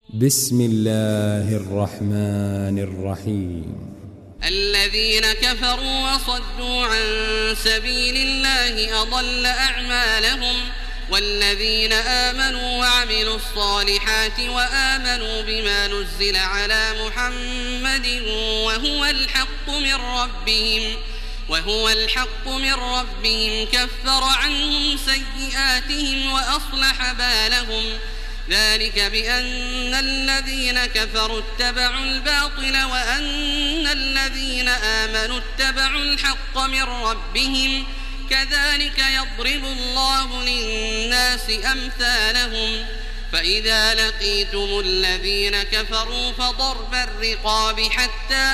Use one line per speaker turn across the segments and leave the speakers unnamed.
بسم الله الرحمن الرحيم.
الذين كفروا وصدوا عن سبيل الله أضل أعمالهم، والذين آمنوا وعملوا الصالحات وآمنوا بما نزل على محمد وهو الحق من ربهم كفر عنهم سيئاتهم وأصلح بالهم. ذلك بأن الذين كفروا اتبعوا الباطل وأن الذين آمنوا اتبعوا الحق من ربهم، كذلك يضرب الله للناس أمثالهم. فإذا لقيتم الذين كفروا فضرب الرقاب حتى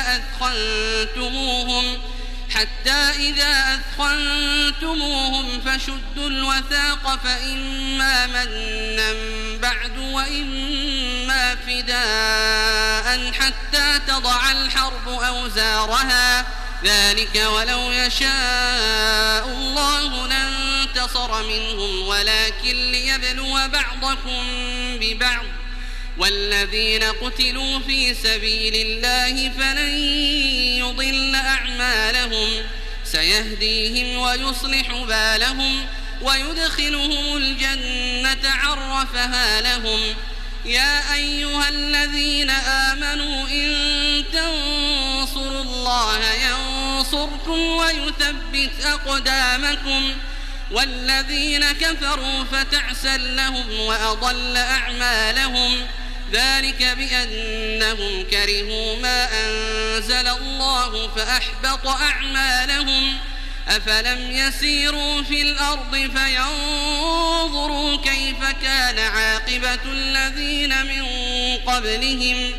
إذا أثخنتموهم فشدوا الوثاق، فإما منا بعد وإما فداء حتى تضع الحرب أوزارها. ذلك ولو يشاء الله لانتصر منهم، ولكن ليبلو بعضكم ببعض. والذين قتلوا في سبيل الله فلن يضل أعمالهم، سيهديهم ويصلح بالهم ويدخلهم الجنة عرفها لهم. يا أيها الذين آمنوا إن تنصروا الله ينصركم ويثبت أقدامكم. والذين كفروا فتعسا لهم وأضل أعمالهم. ذلك بأنهم كرهوا ما أنزل الله فأحبط أعمالهم. أفلم يسيروا في الأرض فينظروا كيف كان عاقبة الذين من قبلهم،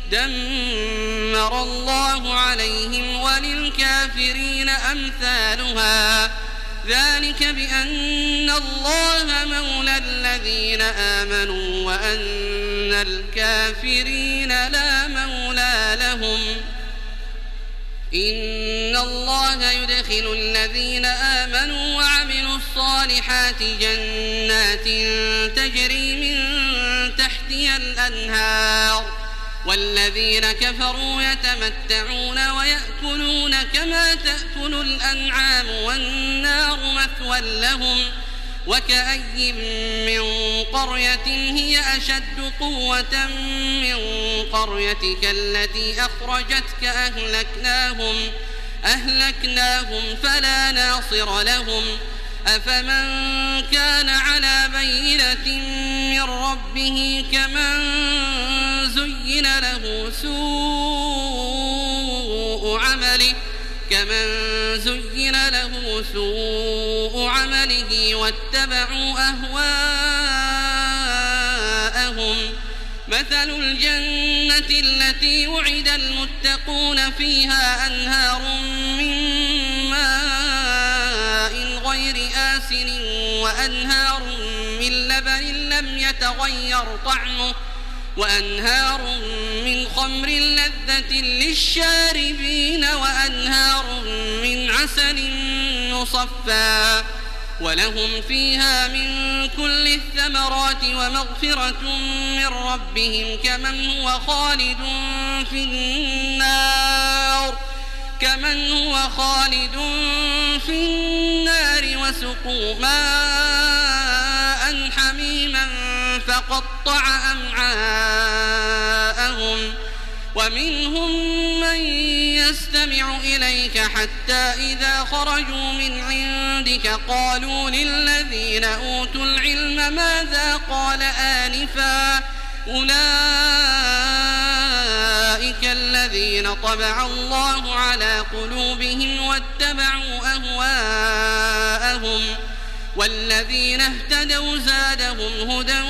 دمر الله عليهم وللكافرين أمثالها. ذلك بأن الله مولى الذين آمنوا وأن الكافرين لا مولى لهم. إن الله يدخل الذين آمنوا وعملوا الصالحات جنات تجري من تحتها الأنهار، والذين كفروا يتمتعون ويأكلون كما تأكل الأنعام والنار مثوى لهم. وكأي من قرية هي أشد قوة من قريتك التي أخرجتك أهلكناهم فلا ناصر لهم. أفمن كان على بينة من ربه كمن زين له سوء عمله واتبعوا أهواءهم. مثل الجنة التي وعد المتقون فيها أنهار من ماء غير آسن وأنهار من لبن لم يتغير طعمه وأنهار من خمر لذة للشاربين وأنهار من عسل مصفى، ولهم فيها من كل الثمرات ومغفرة من ربهم كمن هو خالد في النار وسقوا ماء حميما فقطع أمعاءهم. ومنهم من يستمع إليك حتى إذا خرجوا من عندك قالوا للذين أوتوا العلم ماذا قال آنفا، أولئك الذين طبع الله على قلوبهم واتبعوا أهواءهم. والذين اهتدوا زادهم هدى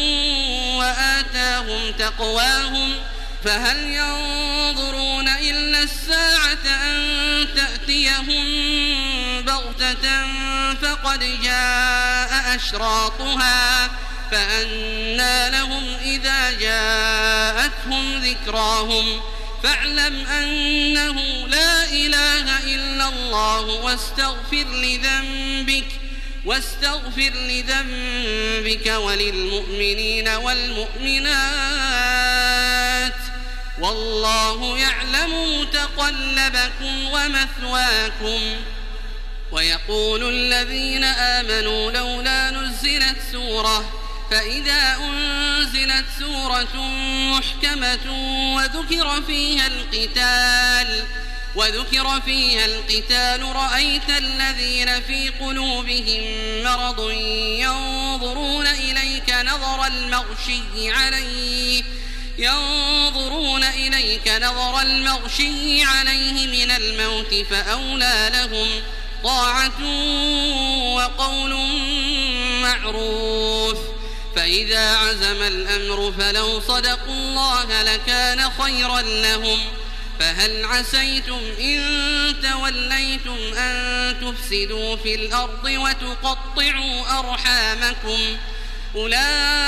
وآتاهم تقواهم. فهل ينظرون إلا الساعة أن تأتيهم بغتة فقد جاء أشراطها، فأنى لهم إذا جاءتهم ذكراهم. فاعلم أنه لا إله إلا الله واستغفر لذنبك وللمؤمنين والمؤمنات والله يعلم متقلبكم ومثواكم. ويقول الذين آمنوا لولا نزلت سورة، فإذا أنزلت سورة محكمة وذكر فيها القتال رأيت الذين في قلوبهم مرض ينظرون إليك نظر المغشي عليه من الموت، فأولى لهم طاعة وقول معروف. فإذا عزم الأمر فلو صدقوا الله لكان خيرا لهم. فهل عسيتم إن توليتم أن تفسدوا في الأرض وتقطعوا أرحامكم؟ أولئك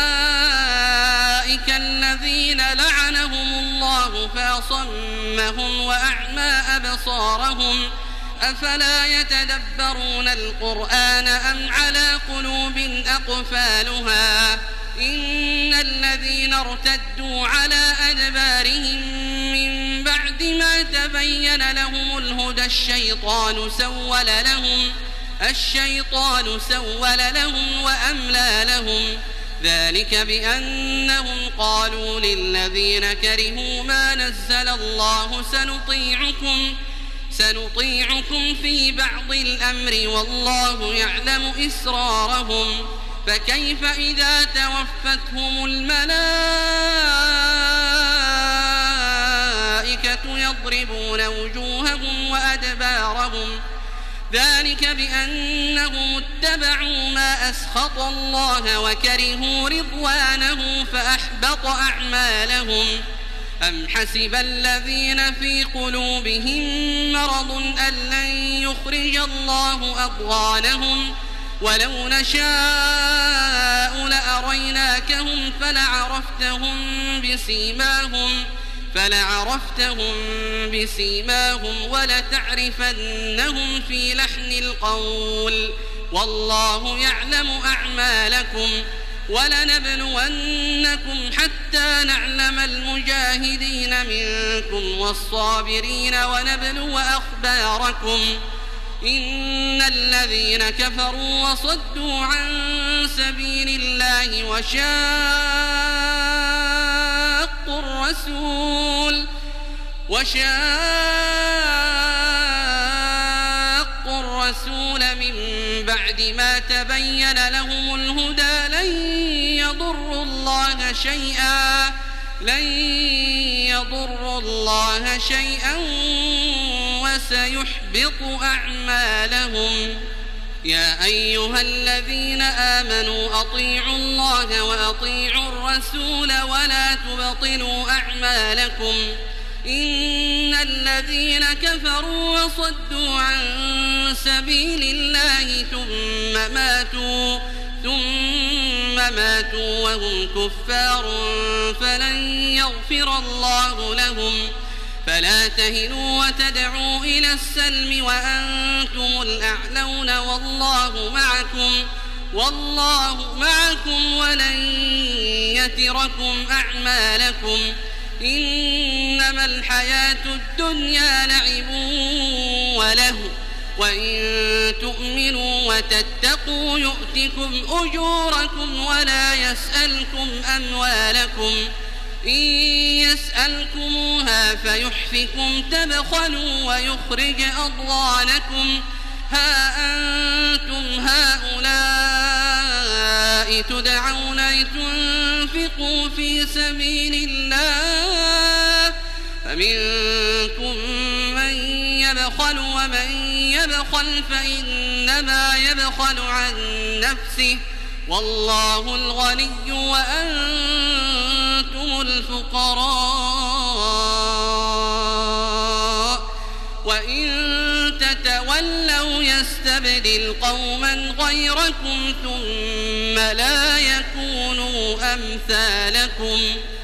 الذين لعنهم الله فأصمهم وأعمى أبصارهم. أفلا يتدبرون القرآن أم على قلوب أقفالها؟ إن الذين ارتدوا على أدبارهم من بعد ما تبين لهم الهدى الشيطان سول لهم وأملى لهم. ذلك بأنهم قالوا للذين كرهوا ما نزل الله سنطيعكم في بعض الأمر والله يعلم إسرارهم. فكيف إذا توفتهم الملائكة يضربون وجوههم وأدبارهم؟ ذلك بأنهم اتبعوا ما أسخط الله وكرهوا رضوانه فأحبط أعمالهم. أم حسب الذين في قلوبهم مرض أن لن يخرج الله أضغانهم؟ ولو نشاء لأريناكهم فلعرفتهم بسيماهم ولتعرفنهم في لحن القول. والله يعلم أعمالكم. ولنبلونكم حتى نعلم المجاهدين منكم والصابرين ونبلو أخباركم. إن الذين كفروا وصدوا عن سبيل الله وشاقوا الرسول من بعد ما تبين لهم الهدى لن يضروا الله شيئا وسيحبط أعمالهم. يا أيها الذين آمنوا أطيعوا الله وأطيعوا الرسول ولا تبطلوا أعمالكم. إن الذين كفروا وصدوا عن سبيل الله ثم ماتوا وهم كفار فلن يغفر الله لهم. فلا تهنوا وتدعوا إلى السلم وأنتم الأعلون والله معكم ولن يتركم أعمالكم. إنما الحياة الدنيا لعب ولهو وإن تؤمنوا وتتقوا يؤتكم أجوركم ولا يسألكم أموالكم. إن يسألكموها فيحفكم تبخلوا ويخرج أضغانكم. ها أنتم هؤلاء تدعون لتنفقوا في سبيل الله فمنكم من يبخل ومن يبخل فإنما يبخل عن نفسه والله الغني وأنتم الفقراء. وإن تتولوا يستبدل قوما غيركم ثم لا يكونوا أمثالكم.